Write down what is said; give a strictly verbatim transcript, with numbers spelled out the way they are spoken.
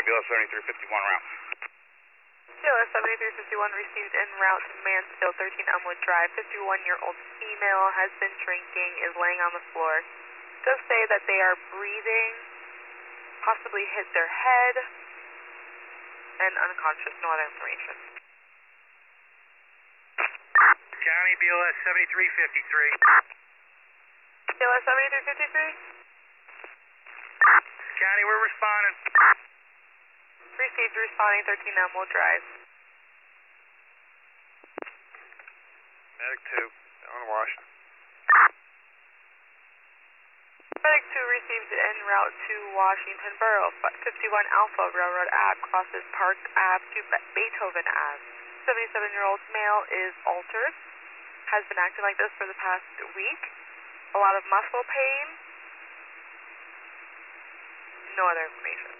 B L S seventy-three fifty-one route. B L S seventy-three fifty-one received en route to Mansfield, thirteen Elmwood Drive. fifty-one-year-old female has been drinking, is laying on the floor. Does say that they are breathing, possibly hit their head, and unconscious. No other information. County B L S seventy-three fifty-three. B L S seventy-three fifty-three? County, we're responding. Received, responding, thirteen Elmwood Drive. Medic two, on Washington. Medic two received en route to Washington Borough. fifty-one Alpha Railroad Ave crosses Park Ave to Beethoven Ave. seventy-seven-year-old male is altered. Has been acting like this for the past week. A lot of muscle pain. No other information.